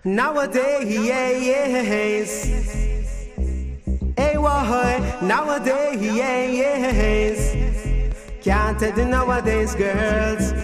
Nowadays, hey, why? Nowadays, can't tell the nowadays girls.